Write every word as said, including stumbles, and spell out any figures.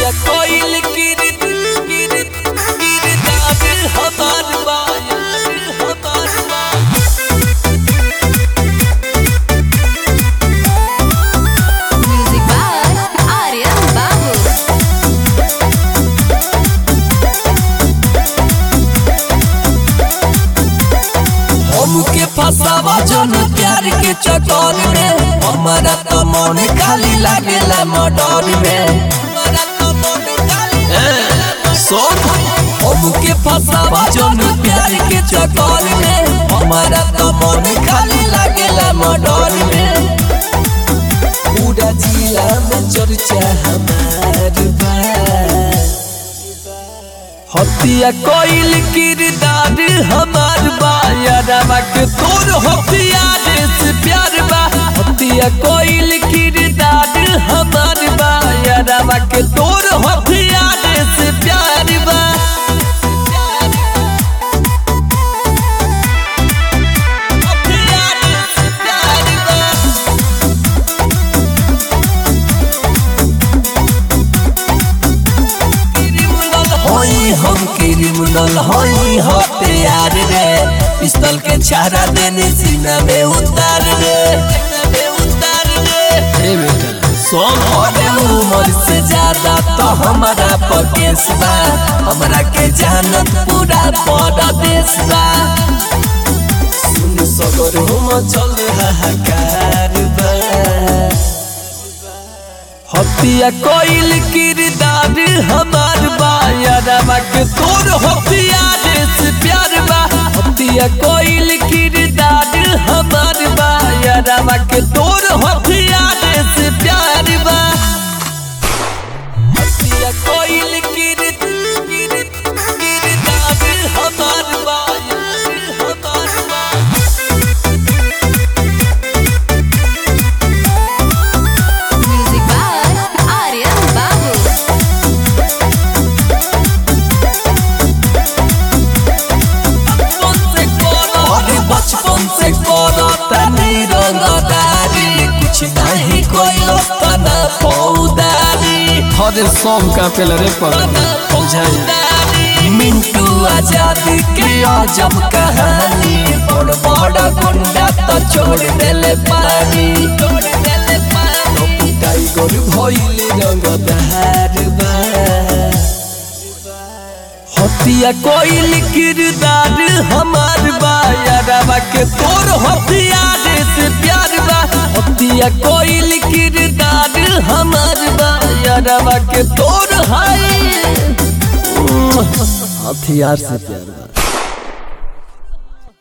हतिया कोइल किरत किरत किरदार हमार बाया हमार बाया। Music by Aryan Babu. हमके फसावा जन प्यार के चक्कर में, हमारा तो मन खाली लागेला मर्डर में। हमारा तो मन खाली सोन हमके फसावा जन प्यार के चक्कर में, हमारा तो मन खाली लागेला मर्डर में। पूरा जिला में चर्चा हमार बा, हतिया कोइल किरदार हमार बाया रवा के तोर हथियार से प्यार बा। हतिया कोइल किरदार हमार बाया रवा के तोर हथियार से प्यार बा। हथियार से प्यार बा। होई हम क्रिमिनल होई हथियार रे, पिस्तौल के छारा देने सीना में उतार रे सीना में उतार रे। हे बेटा सोन होने उम्र से ज्यादा तो हमारा पर केस बा, हमरा के जानत पूरा बड़ा देश बा। सुन सगर हम चल हाहाकार बा, हतिया कोइल किरदार हमार बाया रवा के तोर हथियार से प्यार बा। हतिया कोइल किरदार हमार बाया रवा के तोर हथियार से प्यार बा। हतिया कोइल किरद किरद किरदार हमार बाया हमार बाया। Music by Aryan Babu. अरे बचपन से करो तनी रंगदारी, कुछ नहीं कोई तना पौदारी। हरे सोम का पेला रे पर मिंटू आजाद के अजब कहानी, बड़ बड़ा गुंडा तो छोड़ देले पानी। छोड़ देले पानी टाइगर भइल रंगदार बा, हतिया कोइल किरदार हमार बाया रवा के तोर हथियार से प्यार बा। हतिया कोइल किरदार हमार बाया रवा के तोर हाय हथियार से प्यार बा।